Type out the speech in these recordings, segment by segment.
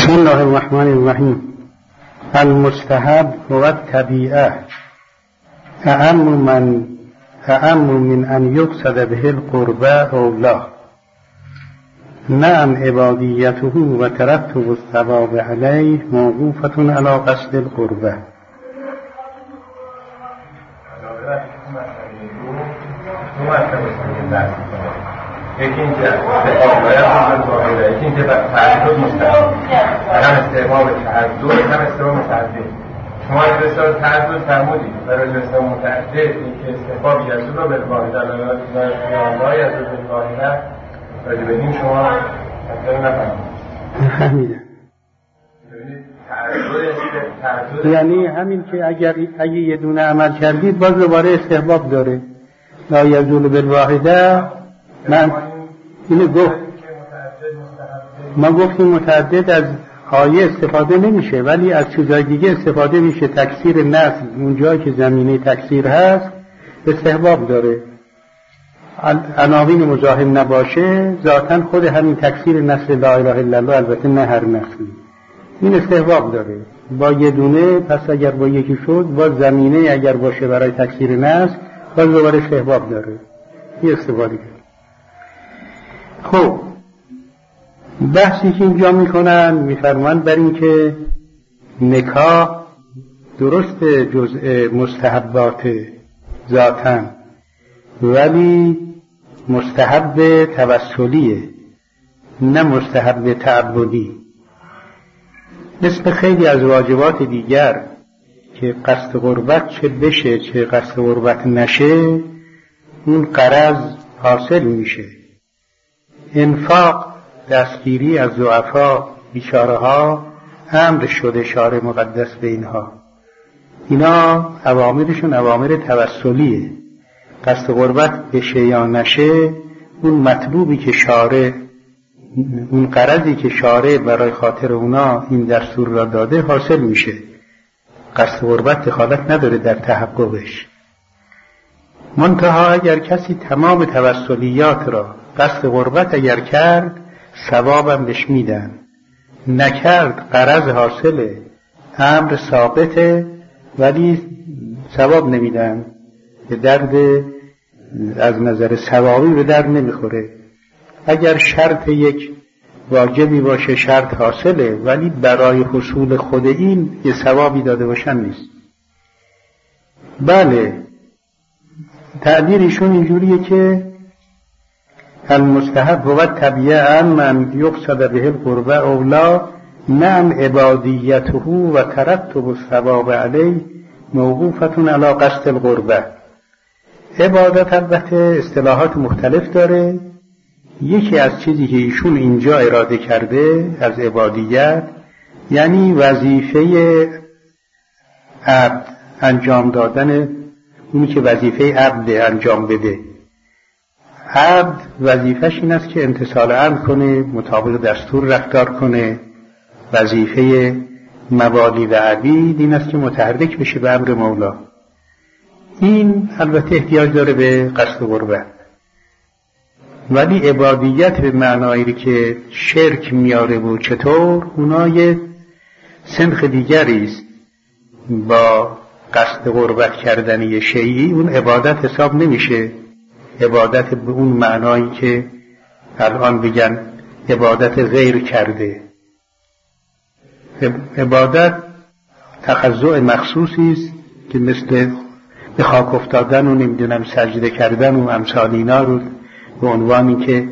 بسم الله الرحمن الرحیم. المستحب هو الطبیعه اعم من ان یقصد به القربه او لا. نعم عبادیته و ترتب الثواب علیه موقوفة علی قصد القربه. یکی اینکه استحباب باید هم ظاهره، یکی اینکه تعدد مستحب، هم استحباب تعدد هم استحباب متعدد. شما اگه بسیار تعدد فرمودید برای استحباب متعدد اینکه استحباب یزول رو بالواحده یا یزول بالواحده راجع به این شما اصلا نفهمید. یعنی همین که اگه یه دونه عمل کردید باز دوباره استحباب داره. لا یزول بالواحده. من اینو گفت ما گفتیم متعدد از آیه استفاده نمیشه ولی از چیزای دیگه استفاده میشه. تکثیر نسل اونجا که زمینه تکثیر هست استحباب داره. عناوین مزاحم نباشه ذاتاً خود همین تکثیر نسل لا اله الا الله، البته نه هر نسلی، این استحباب داره. با یه دونه پس اگر با یکی شد با زمینه اگر باشه برای تکثیر نسل باز دوباره استحباب داره. این استفاده کرد. خب بحثی که اینجا میکنن میفرمان بر این که نکاح درست جزء مستحبات ذاتاً ولی مستحب توسلیه نه مستحب تعبدی. مثل خیلی از واجبات دیگر که قصد قربت چه بشه چه قصد قربت نشه اون غرض حاصل میشه. انفاق، دستگیری از ضعفا بیچاره ها امر شده شارع مقدس به اینها. اینا اوامرشون اوامر توسلیه. قصد قربت بشه یا نشه اون مطلوبی که شارع، اون غرضی که شارع برای خاطر اونا این دستور را داده حاصل میشه. قصد قربت دخالت نداره در تحققش. منتها اگر کسی تمام توسلیات را قصد قربت اگر کرد ثوابم بهش میدن، نکرد غرض حاصله، امر ثابته ولی ثواب نمیدن. به درد از نظر ثوابی به درد نمیخوره. اگر شرط یک واجبی باشه شرط حاصله ولی برای حصول خود این یه ثوابی داده باشن نیست. بله تعبیرشون اینجوریه که المستحب هو الطبیعه من یقصد به القربه او لا. نعم عبادیته و ترتب الثواب علیه موقوفة علی قصد القربه. عبادت البته اصطلاحات مختلف داره. یکی از چیزی که ایشون اینجا اراده کرده از عبادیت یعنی وظیفه عبد انجام دادن، اونی که وظیفه عبد انجام بده. عبد وظیفهش این است که امتثال امر کنه، مطابق دستور رفتار کنه. وظیفه موالی و عبید این است که متحرک بشه به امر مولا. این البته احتیاج داره به قصد قربت. ولی عبادیت به معنایی که شرک میاره و چطور اونا یه سنخ دیگری است. با قصد قربت کردنی شیعی اون عبادت حساب نمیشه. عبادت به اون معنایی که الان بگن عبادت غیر کرده. عبادت تخضع مخصوصی است که مثل به خاک افتادن و نمیدونم سجده کردن و امثال اینا رو به عنوانی که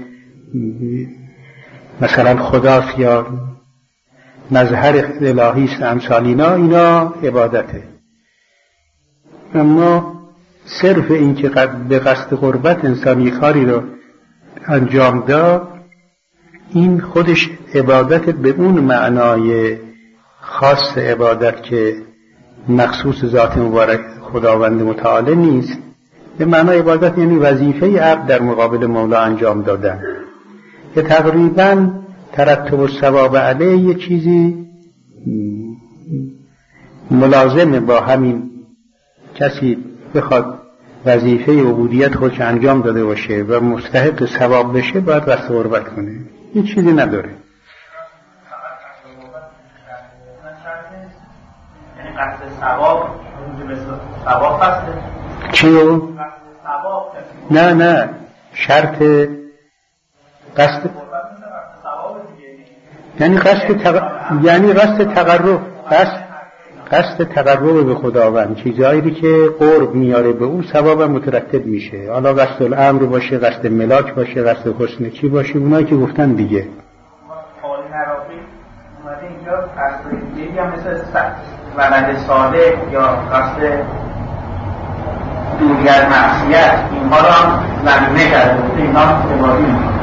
مثلا خداست یا مظهر الهی است امثال اینا عبادته. اما صرف این که به قصد قربت انسان یک کاری رو انجام داد این خودش عبادت به اون معنای خاص عبادت که مخصوص ذات مبارک خداوند متعال نیست. به معنای عبادت یعنی وظیفه عبد در مقابل مولا انجام دادن که تقریباً ترتب الثواب علیه یه چیزی ملازمه با همین. کسی بخواد وظیفه عبودیت خودش انجام داده باشه و مستحق ثواب بشه باید قصد قربت کنه. این چیزی نداره. یعنی قصد ثواب ثواب هست چیو؟ نه شرط قصد یعنی قصد تقرب، قصد تقرب به خداوند، چیزایی که قرب میاره به اون ثواب مترتب میشه. حالا قصد الامر باشه، قصد ملاک باشه، قصد حسن چی باشه، اونایی که گفتن دیگه. حالی نرافی اومده اینجا قصد دیگه هم مثل ولد صالح یا قصد دوری از معصیت، اینها را هم زمینه کرده، اینها عبادی میکنه.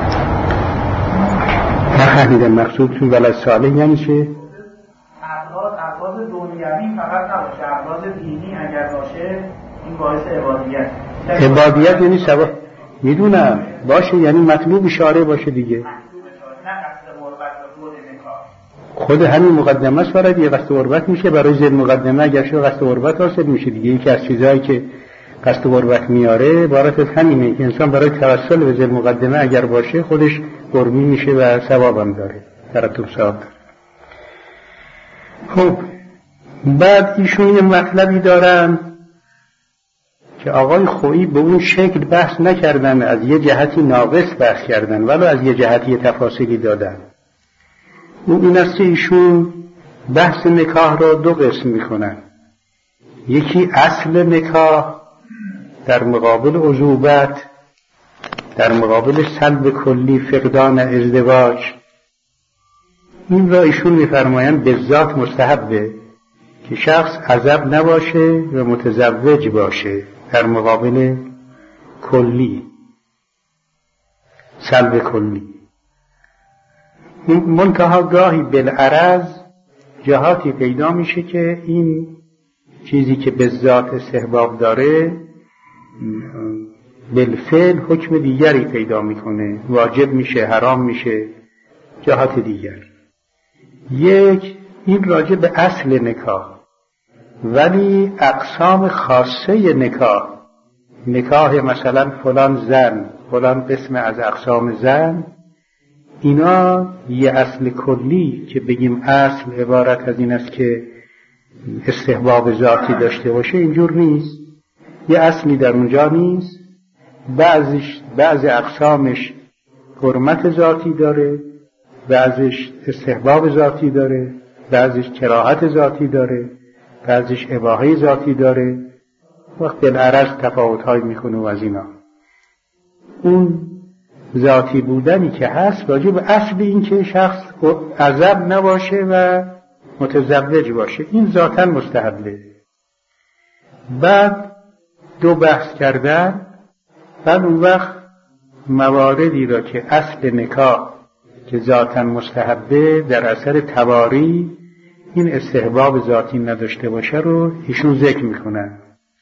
نفهمیدم مقصودتون ولد صالح یعنی چه؟ ابراز دنیوی فقط نباشه، ابراز دینی اگر باشه این باعث عبادیت. عبادیت یعنی ثواب، میدونم باشه، یعنی مطلوب اشاره باشه دیگه. خود همین مقدمه است برای دیگه قصد قربت میشه، برای زیر مقدمه اگر شو قصد قربت حاصل میشه دیگه. یکی از چیزهایی که قصد قربت میاره عبارت از همینه که انسان برای توسل به زیر مقدمه اگر باشه خودش قربی میشه و ثواب هم داره، ترتب ثواب. خب بعد ایشون یه مطلبی دارن که آقای خویی به اون شکل بحث نکردن، از یه جهتی ناقص بحث کردن ولو از یه جهتی تفاصیلی دادن. این است که ایشون بحث نکاح را دو قسم میکنن. یکی اصل نکاح در مقابل عذوبت، در مقابل سلب کلی فقدان ازدواج. این را ایشون میفرمایند به ذات مستحبه که شخص عزب نباشه و متزوج باشه در مقابل کلی، سلب کلی. منتها گاهی بالعرض جهاتی پیدا میشه که این چیزی که به ذات استحباب داره بالفعل حکم دیگری پیدا میکنه، واجب میشه، حرام میشه، جهات دیگر. یک، این راجع به اصل نکاح. ولی اقسام خاصه نکاح مثلا فلان زن، فلان قسم از اقسام زن، اینا یه اصل کلی که بگیم اصل عبارت از این است که استحباب ذاتی داشته باشه، اینجور نیست. یه اصلی در اونجا نیست. بعضی اقسامش حرمت ذاتی داره، بعضیش استحباب ذاتی داره، بعضیش کراهت ذاتی داره، بعضیش اباحه ذاتی داره. وقت بالعرض تفاوت‌های میکنه و از اینا. اون ذاتی بودنی که هست راجع به اصل این که شخص عزب نباشه و متزوج باشه، این ذاتاً مستحبه. بعد دو بحث کردن، بعد اون وقت مواردی را که اصل نکاح که ذاتاً مستحبه در اثر تواری این استحباب ذاتی نداشته باشه رو ایشون ذکر میکنن.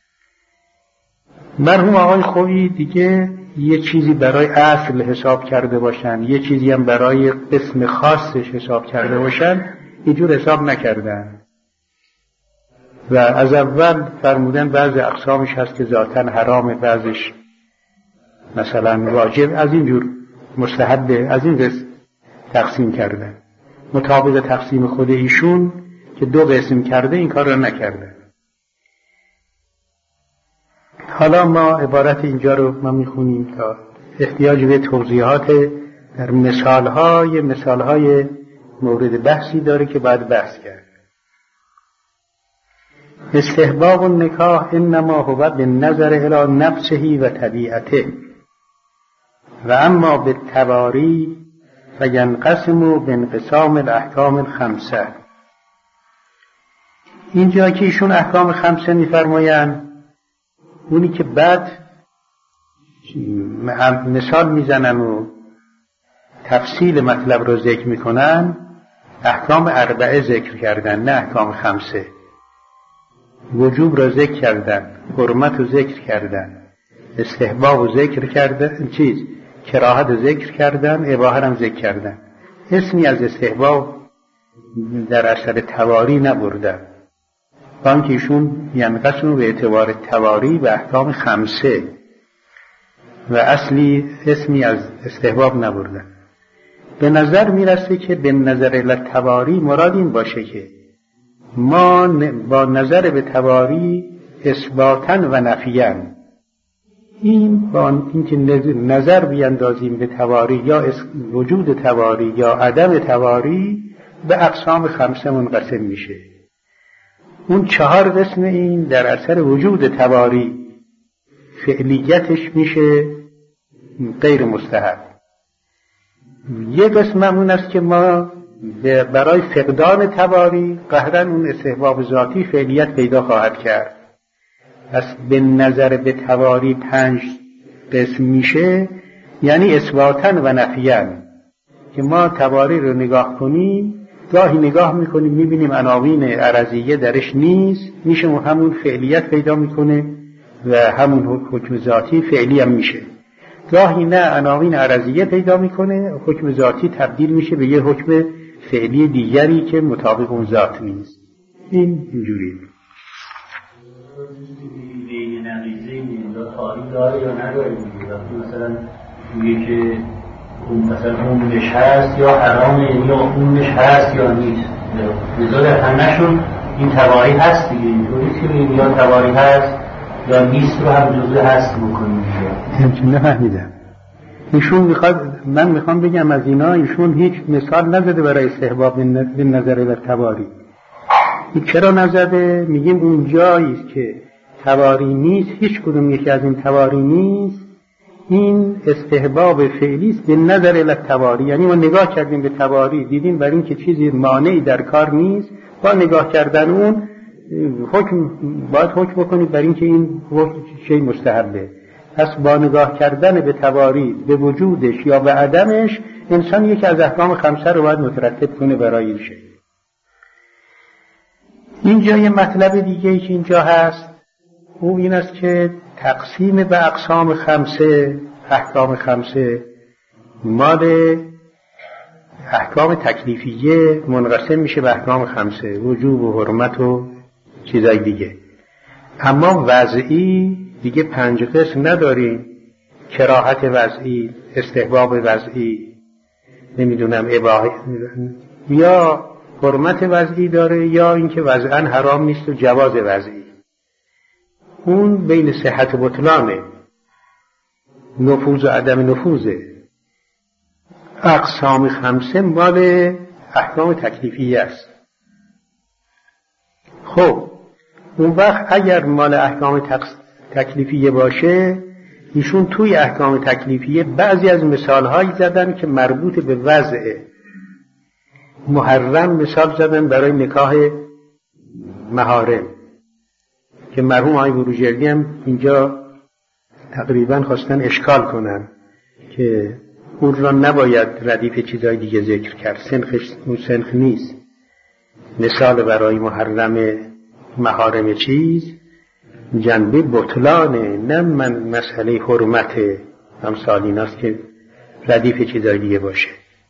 مرحوم آقای خویی دیگه یه چیزی برای اصل حساب کرده باشن، یه چیزی هم برای قسم خاصش حساب کرده باشن، اینجور حساب نکردن و از اول فرمودن بعضی اقسامش هست که ذاتاً حرامه، بعضیش مثلا واجب، از اینجور مستحبه، از این قسم تقسیم کردن. مطابق تقسیم خود ایشون که دو قسم کرده این کار را نکردن. حالا ما عبارت اینجا رو ما میخونیم تا احتیاج به توضیحات در مثالهای مورد بحثی داره که بعد بحث کرد. استحباب النکاح انما هو بالنظر الی نفسه و طبیعته و اما بالتواری فینقسم بانقسام الاحکام الخمسه. اینجا که ایشون احکام خمسه میفرمایند، اونی که بعد مثال میزنن و تفصیل مطلب رو ذکر میکنن، احکام اربعه ذکر کردن نه احکام خمسه. وجوب را ذکر کردن، حرمت رو ذکر کردن، استحباب رو ذکر کردن، کراهت رو ذکر کردن، اباحه هم ذکر کردن. اسمی از استحباب در اثر تواری نبردن، بانک ایشون ینقسم به اعتبار تواری و احکام خمسه و اصلی اسمی از استحباب نبردن. به نظر میرسه که به نظر التواری مراد این باشه که ما با نظر به تواری اثباتاً و نفیاً، این با اینکه نظر بیندازیم به تواری یا وجود تواری یا عدم تواری، به اقسام 5 منقسم میشه. اون 4 قسم این در اثر وجود تواری فعلیتش میشه غیر مستحب. یک قسم اون است که ما برای فقدان تواری قهراً اون استحباب ذاتی فعلیت پیدا خواهد کرد. پس به نظر به تواری 5 قسم میشه، یعنی اثباتاً و نفیاً، که ما تواری رو نگاه کنیم، گاهی نگاه میکنیم میبینیم عناوین عرضیه درش نیست، میشه همون فعلیت پیدا میکنه و همون حکم ذاتی فعلی هم میشه. گاهی نه، عناوین عرضیه پیدا میکنه، حکم ذاتی تبدیل میشه به یه حکم فعلی دیگری که مطابق اون ذات نیست. این اینجوریه. بین نقیضه یا تاری داره یا نداره. مثلا میگه که اون مثلا اونش هست یا حرامه، یا اونش هست یا نیست. لذا در همه‌شون این تواری هست دیگه. اینطوری که بگیم یا تواری هست یا نیست رو هم جزء هست بکنیم. همچنین نفهمیدم. ایشون من میخوام بگم از اینا ایشون هیچ مثال نزده برای استحباب به نظر بر تواری. این چرا نزده؟ میگیم اون جاییست که تواری نیست، هیچ کدوم یکی از این تواری نیست، این استحباب فعلی است به نظر التواری. یعنی ما نگاه کردیم به تواری، دیدیم برای این که چیزی مانعی در کار نیست، با نگاه کردن اون باید حکم بکنید برای این که این شیء مستحبه. پس با نگاه کردن به تواری، به وجودش یا به عدمش، انسان یکی از احکام 5 رو باید مترتب کنه برای این شیء. اینجا یه مطلب دیگه ای که اینجا هست، او این است که تقسیم به اقسام 5، احکام 5 مال احکام تکلیفیه منقسم میشه به احکام 5، وجوب و حرمت و چیزای دیگه. اما وضعی دیگه 5 قسم نداریم، کراهت وضعی، استحباب وضعی، نمیدونم اباحه یا حرمت وضعی داره، یا اینکه وضعاً حرام نیست و جواز وضعی. اون بین صحت و بطلانه، نفوذ و عدم نفوذه. اقسام 5 مال احکام تکلیفیه است. خب اون وقت اگر مال احکام تکلیفیه باشه، ایشون توی احکام تکلیفیه بعضی از مثالهایی زدن که مربوط به وضعه. محرم مثال زدن برای نکاح محارم که مرحوم آقای بروجردی هم اینجا تقریبا خواستن اشکال کنن که اون را نباید ردیف چیزای دیگه ذکر کرد، اون سنخ نیست. مثال برای محرم محارم چیز جنبه بطلانه، نه من مسئله حرمت امثال ایناست که ردیف چیزای دیگه باشه.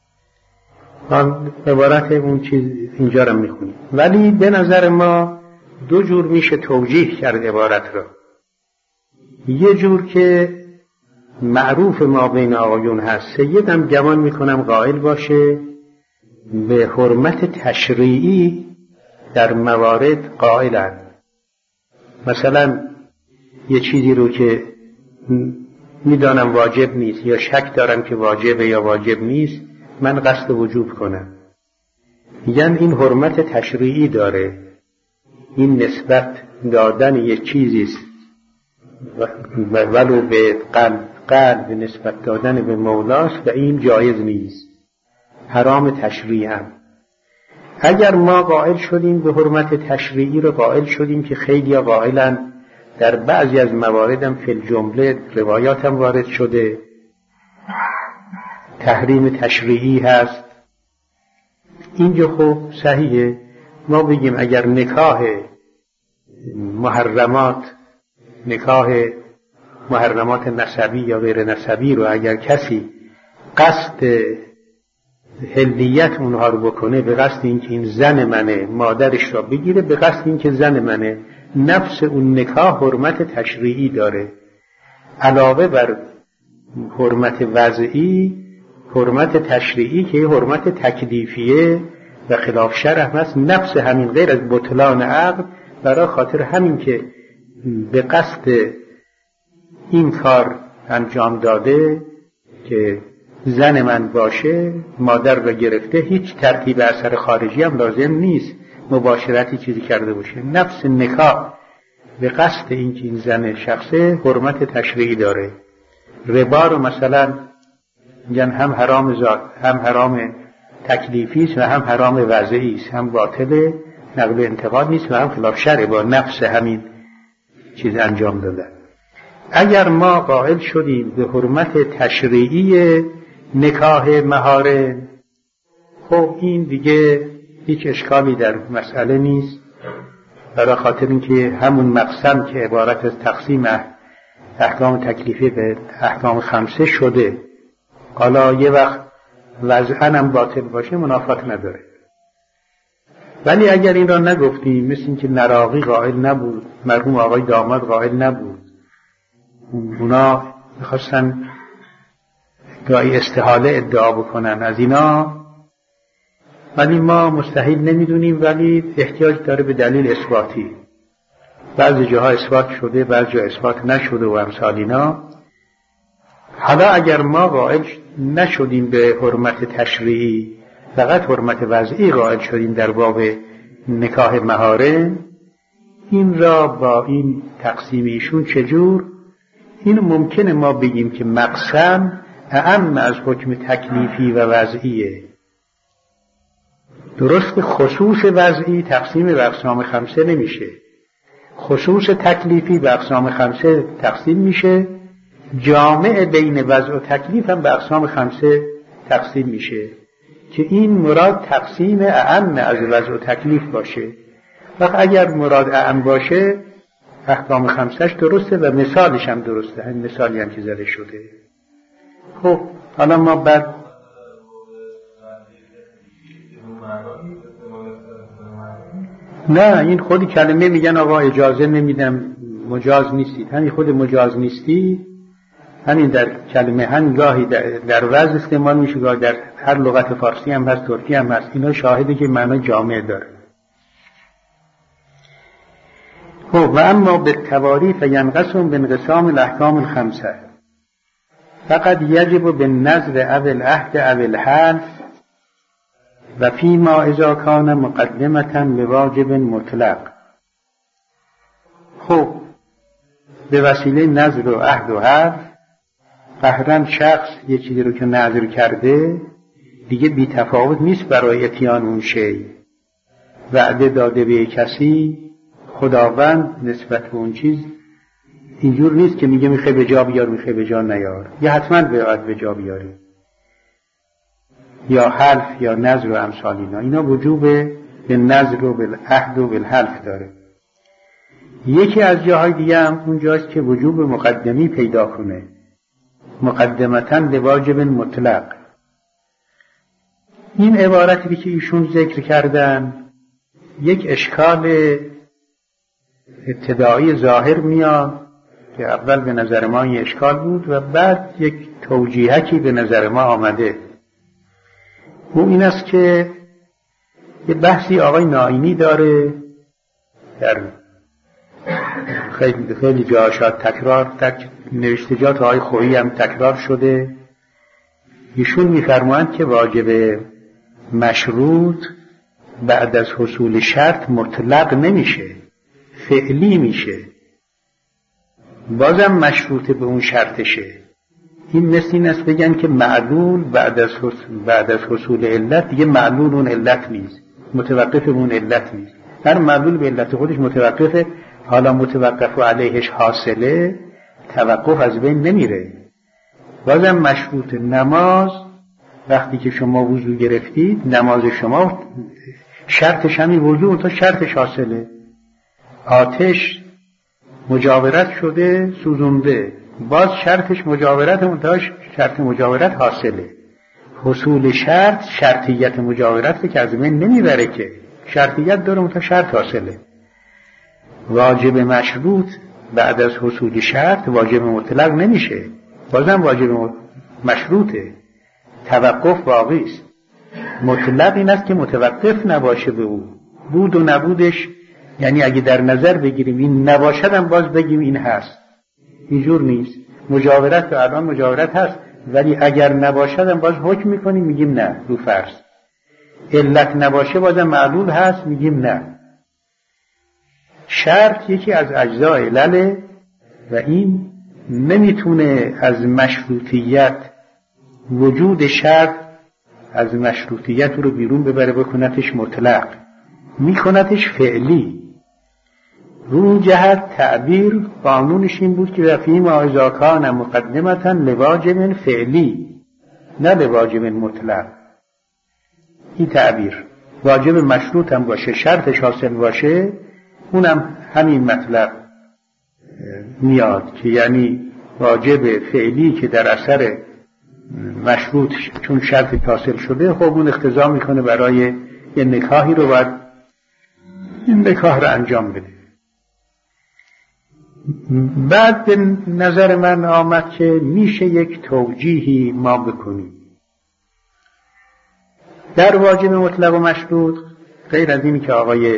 عبارت اون چیز اینجا رو میخونیم. ولی به نظر ما 2 جور میشه توجیه کرد عبارت را. یه جور که معروف ما بین آقایون هست، سیدم گمان میکنم قائل باشه به حرمت تشریعی در موارد قائلن. مثلا یه چیزی رو که میدانم واجب نیست یا شک دارم که واجبه یا واجب نیست، من قصد وجوب کنم، میگن این حرمت تشریعی داره. این نسبت دادن یه چیزیست ولو به قلب نسبت دادن به مولاست و این جایز نیست، حرام تشریعی هم. اگر ما قائل شدیم به حرمت تشریعی رو قائل شدیم که خیلی قائلن، در بعضی از مواردم فی الجمله روایات هم وارد شده تحریم تشریعی هست، اینجا خب صحیحه ما بگیم اگر نکاح محرمات نسبی یا غیر نسبی رو اگر کسی قصد حلیت اونها رو بکنه، به قصد اینکه این زن منه، مادرش را بگیره، به قصد اینکه زن منه، نفس اون نکاح حرمت تشریعی داره. علاوه بر حرمت وضعی، حرمت تشریعی که حرمت تکلیفیه و خلاف شرع هست. نفس همین غیر از بطلان عقد، برای خاطر همین که به قصد این کار انجام داده که زن من باشه، مادر رو گرفته، هیچ ترتیب اثر خارجی هم لازم نیست، مباشرتی چیزی کرده باشه. نفس نکاح به قصد این که این زن شخصه حرمت تشریعی داره. ربا رو مثلا میگن هم حرام تکلیفی است و هم حرام وضعی است، هم باطل نقل انتقاد نیست و هم خلاف شرع، با نفس همین چیز انجام دادن. اگر ما قائل شدیم به حرمت تشریعی نکاح مهارم، خب این دیگه هیچ اشکالی در مسئله نیست، برای خاطر اینکه همون مقسم که عبارت از تقسیم احکام تکلیفی به احکام خمسه شده، حالا یه وقت وضعاً هم باطل باشه منافات نداره. ولی اگر این را نگفتیم، مثل این که نراقی قائل نبود، مرحوم آقای داماد قائل نبود، اونا میخواستن گاهی استحاله ادعا بکنن از اینا، ولی ما مستحیل نمیدونیم، ولی احتیاج داره به دلیل اثباتی. بعضی جاها اثبات شده، بعضی جا اثبات نشده و امثال اینا. حالا اگر ما قائل نشدیم به حرمت تشریعی، فقط حرمت وضعی قائل شدیم در باب نکاح مهارم، این را با این تقسیم ایشون چجور؟ این ممکنه ما بگیم که مقسم اعم از حکم تکلیفی و وضعیه. درست خصوص وضعی تقسیم به اقسام خمسه نمیشه، خصوص تکلیفی به اقسام خمسه تقسیم میشه، جامع بین وضع و تکلیف هم به اقسام خمسه تقسیم میشه، که این مراد تقسیم اعم از وضع و تکلیف باشه. وقت اگر مراد اعم باشه احکام خمسهش درسته و مثالش هم درسته، همین مثالی هم که زده شده. خب حالا ما بعد نه، این خودی کلمه میگن آقا اجازه نمیدم، مجاز نیستید. همین خود مجاز نیستی، همین در کلمه هم گاهی در وضع استعمال میشه، گاهی در هر لغت فارسی هم هست، ترکی هم هست. اینا شاهده که معنی جامع داره. خب و اما به تواریف ینقسم به انقسام الاحکام الخمسه، فقط یجب به نظر او العهد او الحلف و فیما اذا کان مقدمتا به واجب مطلق. خب به وسیله نظر و عهد و حلف، قهرن شخص یه چیزی رو که نظر کرده دیگه بی تفاوت نیست برای اتیان اون شی. وعده داده به کسی، خداوند نسبت به اون چیز اینجور نیست که میگه میخوای به جا بیار، میخوای به جا نیار، یا حتما باید به جا بیاری، یا حلف یا نظر و امثال اینا وجوب به نظر و به عهد و به حلف داره. یکی از جاهای دیگه هم اون جاست که وجوب مقدمی پیدا کنه، مقدمتاً به واجب مطلق. این عبارتی که ایشون ذکر کردن یک اشکال ابتدایی ظاهر میاد که اول به نظر ما این اشکال بود و بعد یک توجیهکی به نظر ما آمده. او این است که یه بحثی آقای نائینی داره، در خیلی جا شاید تکرار در نوشتجات آقای خویی هم تکرار شده. ایشون میفرمایند که واجب مشروط بعد از حصول شرط مطلق نمیشه، فعلی میشه، بازم مشروط به اون شرطشه. این مثل این است بگن که معلول بعد از حصول علت دیگه معلول اون علت نیست، متوقف اون علت نیست. هر معلول به علت خودش متوقفه، حالا متوقف علیهش حاصله، توقف از بین نمیره. بازم مشروط نماز، وقتی که شما وضو گرفتید نماز شما شرطش همین وضو، تا شرطش حاصله. آتش مجاورت شده سوزونده، باز شرطش مجاورت، منتها شرط مجاورت حاصله. حصول شرط شرطیت مجاورت که از بین نمیبره، که شرطیت داره منتها شرط حاصله. واجب مشروط بعد از حصول شرط واجب مطلق نمیشه، بازم واجب مشروطه، توقف واقعی است. مطلق این است که متوقف نباشه به او. بود و نبودش یعنی اگه در نظر بگیریم این نباشدم باز بگیم این هست، اینجور نیست. مجاورت که الان مجاورت هست، ولی اگر نباشدم باز حکم میکنیم میگیم نه رو فرض. علت نباشه بازم معلول هست میگیم نه. شرط یکی از اجزای علله و این نمیتونه از مشروطیت، وجود شرط از مشروطیت رو بیرون ببره بکنتش مطلق، میکنتش فعلی. رو جهت تعبیر قانونش این بود که فیم اذا کان مقدمتا لواجب فعلی نه لواجب مطلق. این تعبیر واجب مشروط هم باشه، شرطش حاصل باشه، اونم همین مطلب میاد که یعنی واجب فعلی که در اثر مشروط چون شرط حاصل شده، خب اون اقتضا میکنه برای یه نکاحی رو باید این نکاح رو انجام بده. بعد به نظر من آمد که میشه یک توجیهی ما بکنیم در واجب مطلق و مشروط، غیر از اینی که آقای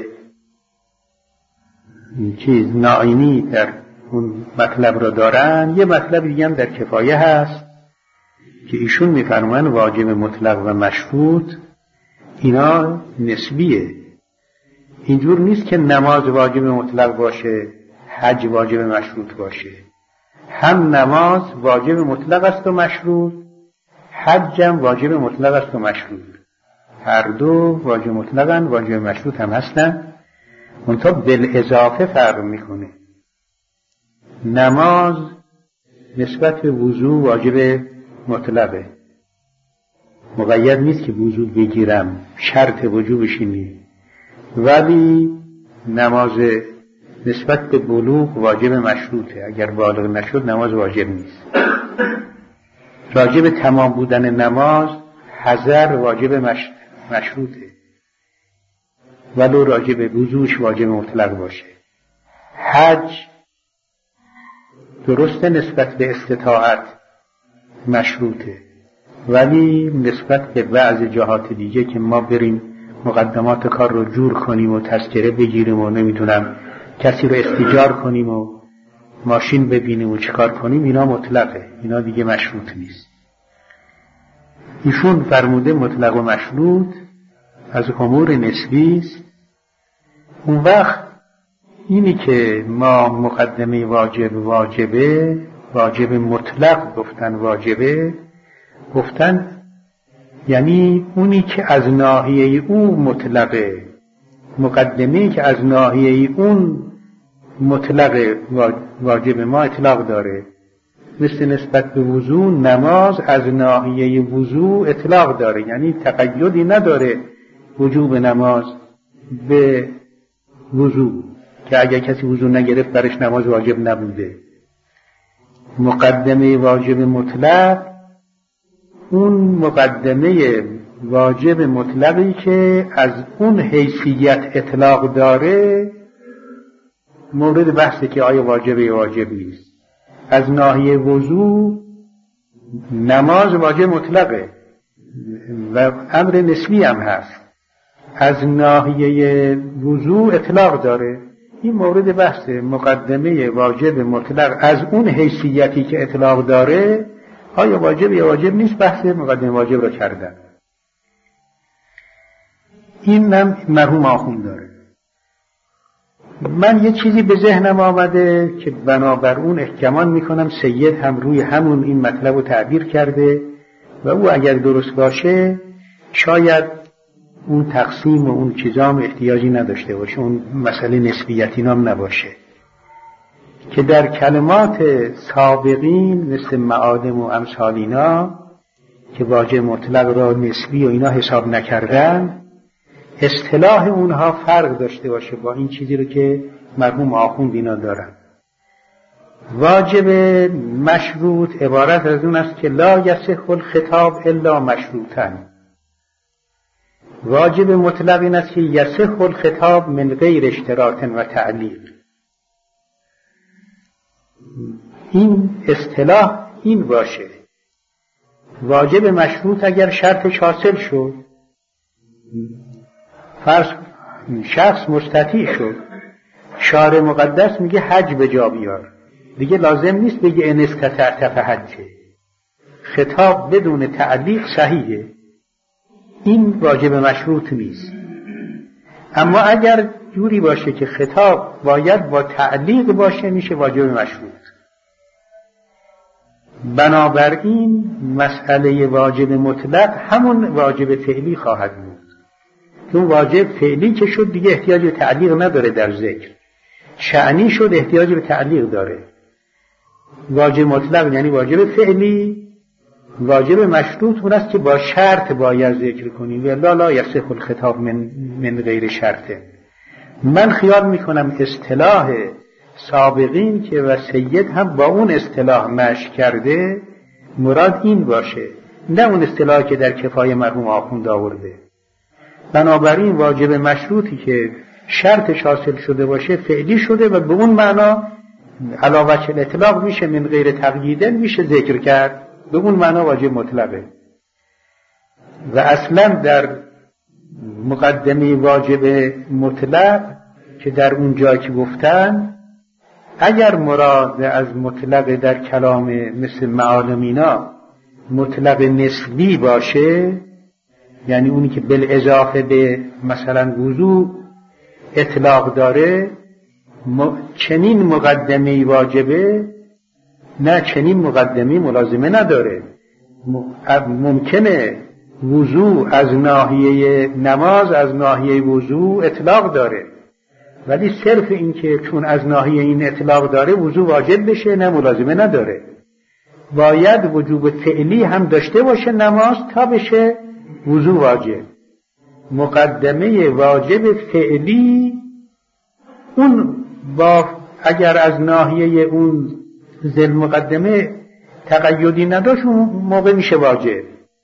ناینی در اون مطلب را دارن. یه مطلب دیگه هم در کفایه هست که ایشون میفرمان واجب مطلق و مشروط اینا نسبیه. اینجور نیست که نماز واجب مطلق باشه حج واجب مشروط باشه. هم نماز واجب مطلق است و مشروط، حج هم واجب مطلق است و مشروط. هر دو واجب مطلقن، واجب مشروط هم هستن، منتها بالاضافه فرق میکنه. نماز نسبت به وضو واجب مطلقه، مقید نیست که وضو بگیرم، شرط وجوبش اینه. ولی نماز نسبت به بلوغ واجب مشروطه، اگر بالغ نشد نماز واجب نیست. واجب تمام بودن نماز حضر واجب مشروطه، ولو راجب وضوش واجب مطلق باشه. حج درسته نسبت به استطاعت مشروطه، ولی نسبت به بعض جهات دیگه که ما بریم مقدمات کار رو جور کنیم و تذکره بگیریم و نمیدونم کسی رو استیجار کنیم و ماشین ببینیم و چیکار کنیم، اینا مطلقه، اینا دیگه مشروط نیست. ایشون فرموده مطلق و مشروط از امور نسبی است. اون وقت اینی که ما مقدمه واجب مطلق گفتن یعنی اونی که از ناحیه او مطلقه، مقدمه‌ای که از ناحیه اون مطلق واجب ما اطلاق داره. مثل نسبت به وضو، نماز از ناحیه وضو اطلاق داره، یعنی تقیدی نداره وجوب نماز به وضو که اگر کسی وضو نگرفت برش نماز واجب نبوده. مقدمه واجب مطلق اون مقدمه واجب مطلقی که از اون حیثیت اطلاق داره مورد بحثه که آیا واجب یا واجب نیست. از ناحیه وضو نماز واجب مطلقه و امر نسبی هم هست، از ناحیه وضو اطلاق داره. این مورد بحثه، مقدمه واجب مطلق از اون حیثیتی که اطلاق داره آیا واجب یا واجب نیست، بحث مقدمه واجب را کردن. این هم مرحوم آخوند داره. من یه چیزی به ذهنم آمده که بنابر اون احتمال میکنم سید هم روی همون این مطلب رو تعبیر کرده و او اگر درست باشه شاید اون تقسیم و اون چیزام احتیاجی نداشته باشه، اون مسئله نسبیتی نام نباشه، که در کلمات سابقین مثل معادم و امثال اینا که واجب مطلق را نسبی و اینا حساب نکردن، اصطلاح اونها فرق داشته باشه با این چیزی رو که مرحوم آخوند اینا دارن. واجب مشروط عبارت از اون است که لا یصح الخطاب الا مشروطا. واجب مطلق این است که یصح الخطاب من غیر اشتراط و تعلیق. این اصطلاح این باشه. واجب مشروط اگر شرطش حاصل شد، فرض شخص مستطیع شد، شارع مقدس میگه حج به جا بیار، دیگه لازم نیست بگه ان استطعت فحج. خطاب بدون تعلیق صحیحه، این واجب مشروط نیست. اما اگر جوری باشه که خطاب باید با تعلیق باشه میشه واجب مشروط. بنابراین مسئله واجب مطلق همون واجب فعلی خواهد بود. چون واجب فعلی که شد دیگه احتیاج به تعلیق نداره در ذکر، شأنی شد احتیاج به تعلیق داره. واجب مطلق یعنی واجب فعلی، واجب مشروط اون است که با شرط باید ذکر کنیم و لا یصح الخطاب من غیر شرطه. من خیال میکنم اصطلاح سابقین که و سید هم با اون اصطلاح مشی کرده مراد این باشه، نه اون اصطلاحی که در کفایه مرحوم آخوند آورده. بنابراین واجب مشروطی که شرطش حاصل شده باشه فعلی شده و به اون معنا علاوه الاطلاق میشه من غیر تقییدن میشه ذکر کرد، به اون معنا واجب مطلقه. و اصلا در مقدمه واجب مطلق که در اون جایی که گفتن اگر مراد از مطلق در کلام مثل معالم اینا مطلق نسبی باشه، یعنی اونی که بالاضافه به مثلا وضوء اطلاق داره، چنین مقدمه واجبه، نه چنین مقدمه ملازمه نداره. ممکنه وضوء از ناحیه نماز از ناحیه وضوء اطلاق داره، ولی صرف این که چون از ناحیه این اطلاق داره وضوء واجب بشه نه ملازمه نداره. باید وجوب فعلی هم داشته باشه نماز تا بشه وضوء واجب. مقدمه واجب فعلی اون با اگر از ناحیه اون ذل مقدمه تقیدی نداشت اون موقع میشه واجب.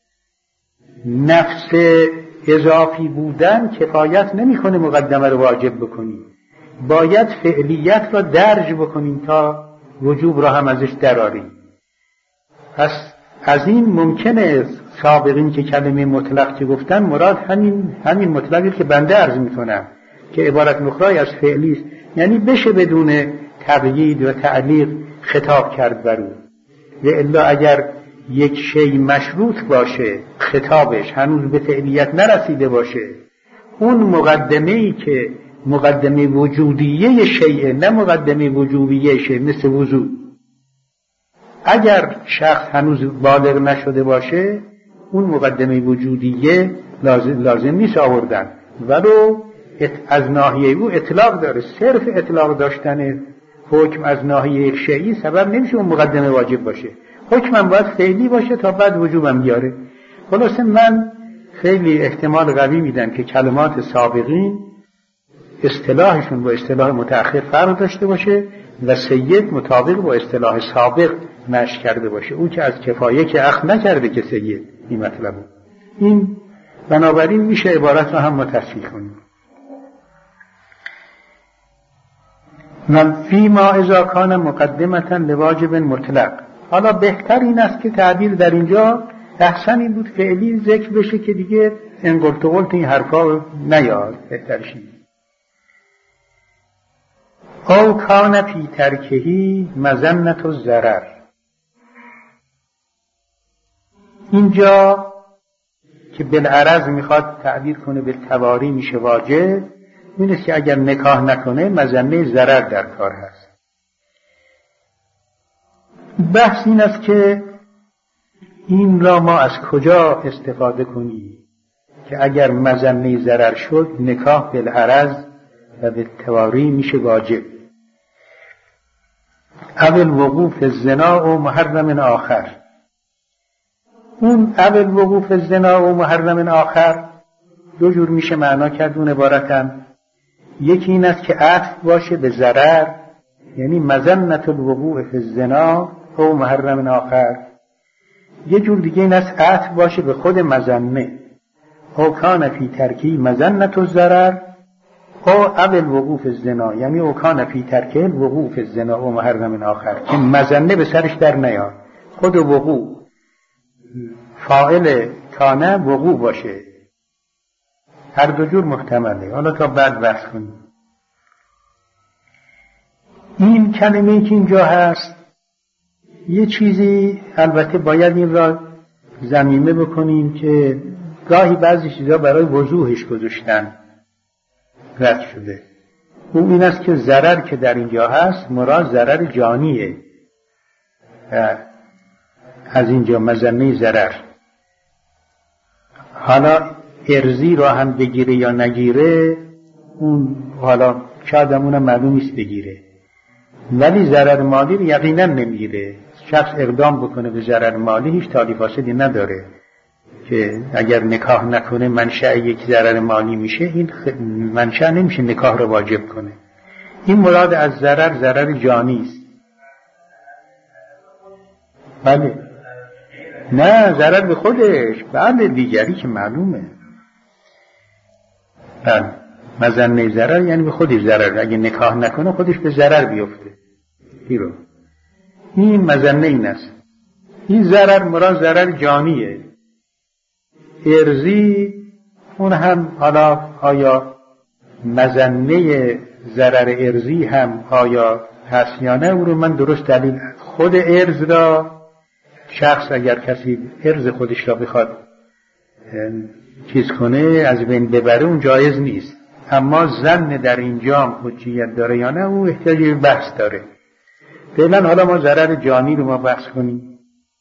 نفس اضافی بودن کفایت نمیکنه مقدمه رو واجب بکنیم، باید فعلیت را درج بکنیم تا وجوب را هم ازش دراریم. پس از این ممکنه سابقین که کلمه مطلق که گفتن مراد همین مطلقی که بنده عرض میکنم که عبارت مخرای از فعلی است، یعنی بشه بدون تقیید و تعلیق خطاب کرد بر او. و الا اگر یک شی مشروط باشه خطابش هنوز به فعلیت نرسیده باشه، اون مقدمه‌ای که مقدمه وجودیه شیء نه مقدمه وجوبیه شیء مثل وضوء، اگر شخص هنوز بالغ نشده باشه اون مقدمه وجودیه لازم نیست آوردن، ولو از ناحیه او اطلاق داره. صرف اطلاق داشتن حکم از ناحیه یک شیئی سبب نمیشه اون مقدمه واجب باشه. حکمم باید فعلی باشه تا بعد وجوبم بیاره. خلاصه من خیلی احتمال قوی میدم که کلمات سابقین اصطلاحشون با اصطلاح متأخر فرق داشته باشه و سید مطابق با اصطلاح سابق مشی کرده باشه. او که از کفایه که اخذ نکرده که سید این مطلب بود. این بنابراین میشه عبارت رو هم متصحیح کنیم. من فی ما اذا کان مقدمتا لواجب مطلق. حالا بهتر این است که تعبیر در اینجا احسن این بود فعلی ذکر بشه که دیگه انقلت و قلت این حرفا نیاد. بهترش این او کان فی ترکهی مظنة الضرر. اینجا که بالعرض میخواد تعبیر کنه بالتواری میشه واجب، این است که اگر نکاح نکنه مظنه ضرر در کار هست. بحث این است که این را ما از کجا استفاده کنیم که اگر مظنه ضرر شد نکاح بالعرض و بالتواری میشه واجب. اول وقوف الزنا و محرم آخر. اون اول وقوف الزنا و محرم آخر دو جور میشه معنا کرد اون عبارتاً. یکی این است که عطف باشه به ضرر، یعنی مظنة الوقوع فی الزنا او محرم آخر. یه جور دیگه این است عطف باشه به خود مظنه، او کان فی ترکی مظنة الضرر او اول وقوع فی الزنا، یعنی او کان فی ترکی الوقوع فی الزنا او محرم آخر، که مظنه به سرش در نیاد. خود وقوع فاعل کانه وقوع باشه. هر دو جور محتمله. حالا تا بعد بحث کنیم. این کلمه‌ای که اینجا هست یه چیزی البته باید این را ضمیمه بکنیم که گاهی بعضی چیزا برای وضوحش گذاشتن رد شده. اون این است که ضرر که در اینجا هست مراد ضرر جانیه. از اینجا مظنه ضرر. حالا ارزی را هم بگیره یا نگیره اون حالا شاید همونم معلوم نیست بگیره، ولی ضرر مالی رو یقینا نمیگیره. شخص اقدام بکنه به ضرر مالی هیچ تالی فاسدی نداره که اگر نکاح نکنه منشأ یک ضرر مالی میشه، این منشأ نمیشه نکاح رو واجب کنه. این مراد از ضرر جانی است. بله نه ضرر به خودش، بله دیگری که معلومه. بله مظنه ضرر یعنی به خودش ضرر، اگه نکاح نکنه خودش به ضرر بیفته. این مظنه این است. این ضرر مراد ضرر جانیه. ارزی اون هم حالا آیا مظنه ضرر ارزی هم آیا هست یا نه، اون رو من درست دلیل خود ارز را شخص اگر کسی ارز خودش را بخواد چیز کنه از بین ببره اون جایز نیست، اما ظن در اینجا هم حجیت داره یا نه اون احتیاج به بحث داره. فعلا حالا ما ضرر جانی رو ما بحث کنیم.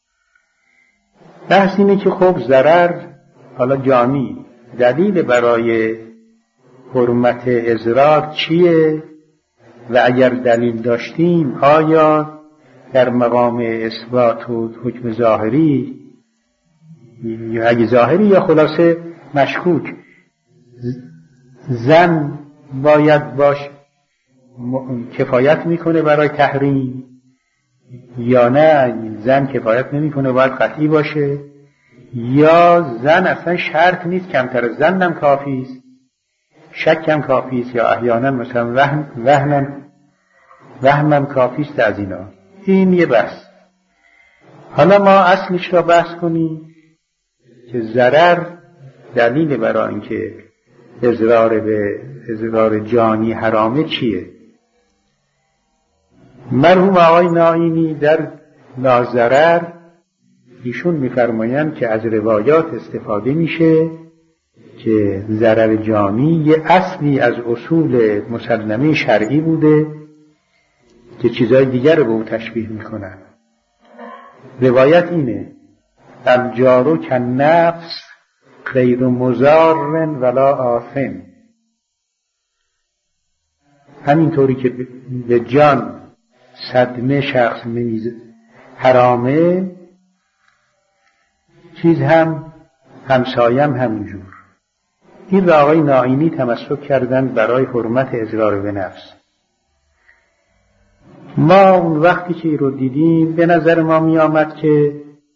بحث اینه که خب ضرر حالا جانی دلیل برای حرمت اضرار چیه و اگر دلیل داشتیم آیا در مقام اثبات و حکم ظاهری یا اگه ظاهری یا خلاصه مشکوک زن باید باش کفایت میکنه برای تحریم یا نه زن کفایت نمیکنه باید قطعی باشه، یا زن اصلا شرط نیست کمتر از زن هم کافی است، شک هم کافی است، یا احیانا مثلا وهمم کافی است. از اینا این یه بحث. حالا ما اصلش را بحث کنیم که ضرر دلیل برای اینکه اضرار جانی حرامه چیه. مرحوم آقای نائینی در لاضرر ایشون میفرمایند که از روایات استفاده میشه که ضرر جانی یه اصلی از اصول مسلمه شرعی بوده که چیزهای دیگر رو به او تشبیه میکنن. روایت اینه الجار کالنفس غیر مضار ولا آثم. همینطوری که به جان صدمه شخص حرامه، چیز هم همسایم همونجور. این را آقای نائینی تمسک کردن برای حرمت اضرار به نفس. ما اون وقتی که رو دیدیم به نظر ما می آمد که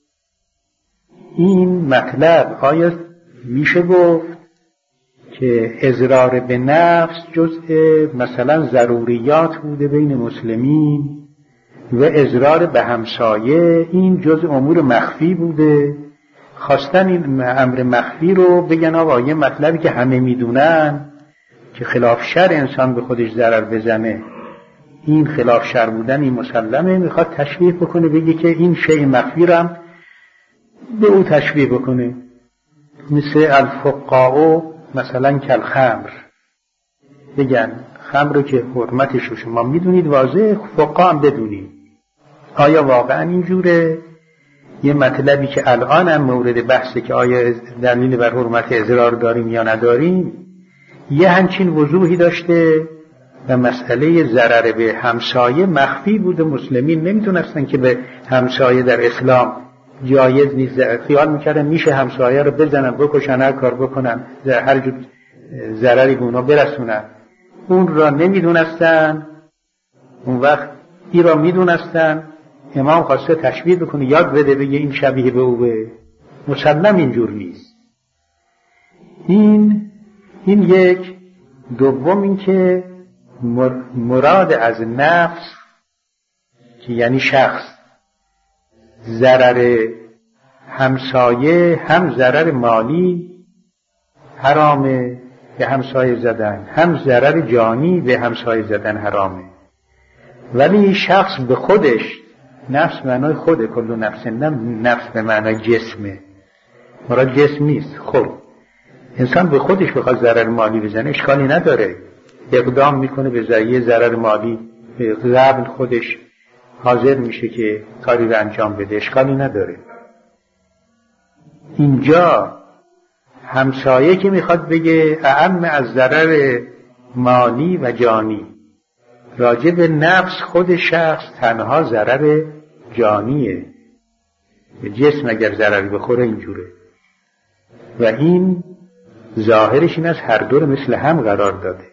این مطلب آیا میشه گفت که اضرار به نفس جزء مثلا ضروریات بوده بین مسلمین و اضرار به همسایه این جزء امور مخفی بوده، خواستن این امر مخفی رو بگن آقا یه مطلبی که همه میدونن که خلاف شر انسان به خودش ضرر بزنه، این خلاف شر بودن این مسلمه، میخواد تشبیه بکنه بگه که این شیء مخفی رو هم به او تشبیه بکنه، مثل الفقاء مثلا کالخمر، بگن خمر رو که حرمتش رو شما میدونید واضح، فقاء هم بدونید. آیا واقعا اینجوره؟ یه مطلبی که الان هم مورد بحثه که آیا دلیل بر حرمت اضرار داریم یا نداریم، یه همچین وضوحی داشته و مسئله ضرر به همسایه مخفی بوده، مسلمین نمیتونستن که به همسایه در اسلام جایز نیست، خیال میکردن میشه همسایه رو بزنن بکشن هر کار بکنن هر جور ضرری به اونا برسونن. اون را نمیدونستن، اون وقت این را میدونستن، امام خواسته تشبیه بکنه یاد بده بگه این شبیه به او به مسلم اینجور نیست. این یک. دوم این که مراد از نفس که یعنی شخص ضرر همسایه هم ضرر مالی حرامه به همسایه زدن، هم ضرر جانی به همسایه زدن حرامه. ولی شخص به خودش، نفس معنای خوده، کل نفس، نفس به معنای جسمه، مراد جسم نیست. خب انسان به خودش بخواد ضرر مالی بزنه اشکالی نداره، اقدام میکنه به ذریعه ضرر مالی، به قبل خودش حاضر میشه که کاری رو انجام بده، اشکالی نداره. اینجا همسایه که میخواد بگه اعم از ضرر مالی و جانی، راجع به نفس خود شخص تنها ضرر جانیه، به جسم اگر ضرر بخوره اینجوره. و این ظاهرش این از هر دور مثل هم قرار داده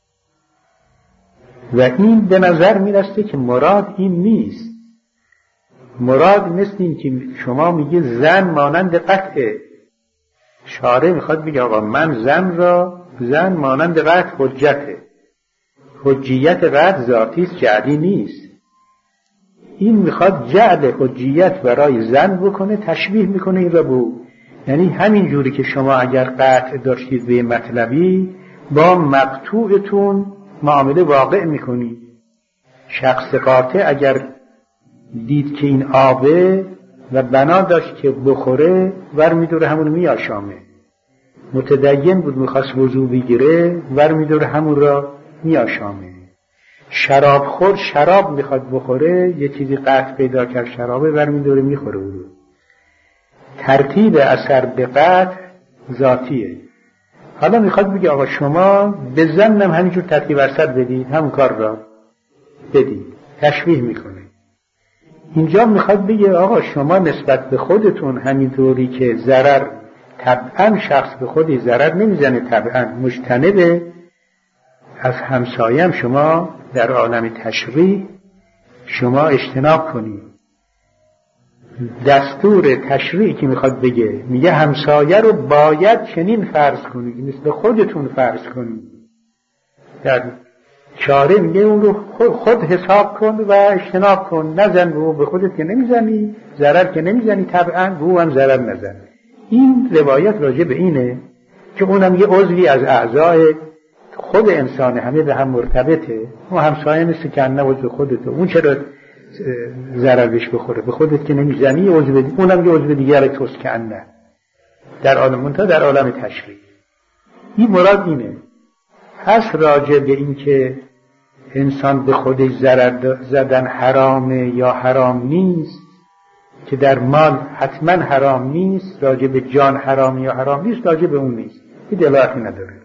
و این به نظر میرسته که مراد این نیست. مراد مثل این که شما میگه زن مانند قطعه، شارع میخواد بگه آقا من زن مانند قطع حجته، حجیت قطع ذاتیست، جعلی نیست. این میخواد جعل حجیت برای زن بکنه، تشبیه میکنه این را به، یعنی همین جوری که شما اگر قطع داشتید به مطلبی با مقطوعتون معامله واقع میکنید. شخص قاطع اگر دید که این آبه و بنا داشت که بخوره ور میدوره همون میاشامه. متدین بود میخواست وضو بگیره ور میدوره همون را میاشامه. شراب خور شراب میخواد بخوره، یه چیزی قطع پیدا کرد شرابه ور میدوره میخوره او رو. ترتیب اثر به قطع ذاتیه. حالا میخواد بگه آقا شما به زنم همینجور ترتیب اثر بدید، همون کار را بدید، تشبیه میکنه. اینجا میخواد بگه آقا شما نسبت به خودتون همینطوری که ضرر طبعا شخص به خودی ضرر نمیزنه، طبعا مجتنبه، از همسایم شما در عالم تشریع شما اجتناب کنید. دستور تشریعی که میخواد بگه میگه همسایه رو باید چنین فرض کنید، مثل خودتون فرض کنید. در چاره میگه اون رو خود حساب کن و اجتناب کن، نزن به خودت که نمیزنی، ضرر که نمیزنی طبعا به هم ضرر نزن. این روایت راجع به اینه که اونم یه عضوی از اعضای خود انسان، همه به هم مرتبطه. اون همسایه مثل که انه عضو خودته، اون چرا ضرر بهش بخوره؟ به خودت که نمیزنی عضو دیگه، اونم یه عضو دیگه توست که انه در عالم در عالم تشریع. این مراد اینه. هست راجع به این که انسان به خودش ضرر زدن حرامه یا حرام نیست، که در مال حتما حرام نیست، راجع به جان حرام یا حرام نیست، راجع به اون نیست، این دلالتی نداره.